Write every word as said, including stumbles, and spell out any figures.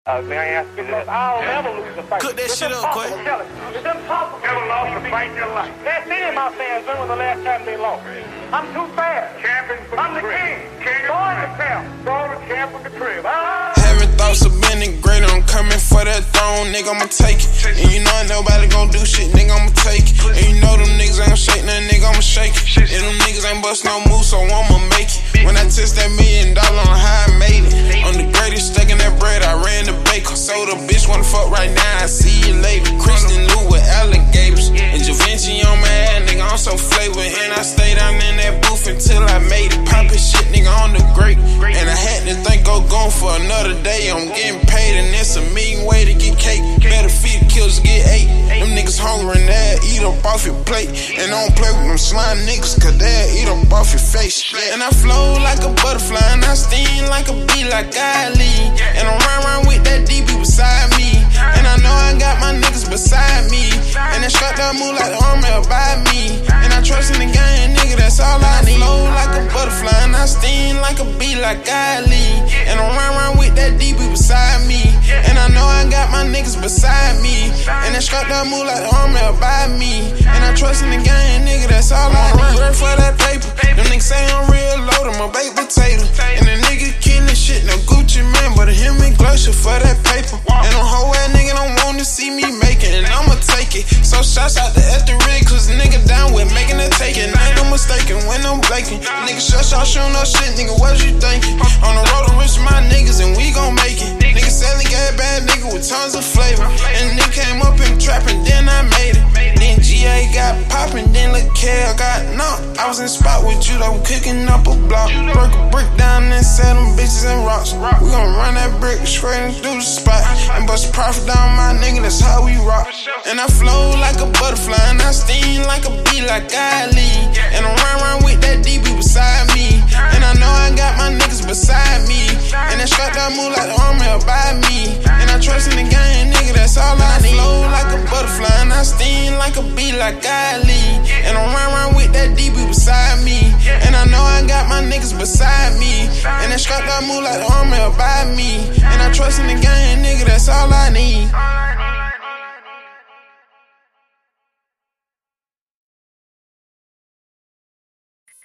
Uh, man, I ask you this. I'll never lose a fight. Cook that it's shit up, Quay. It's impossible. Never lost a fight in your life. That's any of my fans. When was the last time they lost? I'm too fast. Champion for I'm the king. King born the champ. Born the champ from the crib. Ah. Having thoughts of being greater, I'm coming for that throne, nigga, I'ma take it. And you know ain't nobody gon' do shit, nigga, I'ma take it. And you know them niggas ain't gon' shake nothing, nigga, I'ma shake it. And them niggas ain't bust no moves, so I'ma make it. When I test that million dollar on how I made it. I'm the greatest, stacking that bread, I ran the baker. So the bitch wanna fuck right now, I see you later. Kristen Lou with alligators. And Javinci on my ass, nigga, I'm so flavored. And I stayed down in that booth until I made it. Poppin' shit, nigga, on the great. And I had to think go gone for another day. I'm getting paid and it's a mean way to get cake. Better feed the kills to get eight. Them niggas hungry and they'll eat up off your plate. And I don't play with them slime niggas, cause they'll eat up off your face. And I flow like a butterfly and I sting like a bee like Ali. And I'm round round with that D B beside me. And I know I got my niggas beside me. And that strap that move like the army by me. And I trust in the game, nigga, that's all I need. I flow like a butterfly and I sting like a bee like Ali. And I'm round round with that D B beside me. And I know I got my niggas beside me. And that strap that move like the army by me. And I trust in the game, nigga, that's all I need. Work for that paper. Them niggas say I'm real low, I'm a baked potato. And the nigga killing shit, no Gucci man, but him and Glacier for that paper. And them whole ass nigga don't want to see me make it, and I'ma take it. So shouts out to Etheridge, cause the nigga down with making it take it. Ain't no mistaken when I'm blaking. Nigga shut y'all shooting no shit, nigga, what you thinking? On the road to rich with my niggas, and we gon' make it. Nigga selling gas bad nigga with tons of flavor. And nigga came up in trap, and then I made it. Then G A got poppin', then Lil' Kel got knocked. I was in spot with you, like we cooking up a block. Broke a brick down and sell them bitches and rocks. We gon' run that brick straight and through the spot. And bust profit down my nigga, that's how we rock. And I flow like a butterfly and I sting like a bee like Ali. And I'm round round with that D B beside me. And I know I got my niggas beside me. And that strap that move like the army by me. And I trust in the game, nigga, that's all I need. I flow like a butterfly and I sting like a bee like Ali. And I'm round round with that D B beside me. And I know I got my niggas beside me. And that strap that move like the army by me.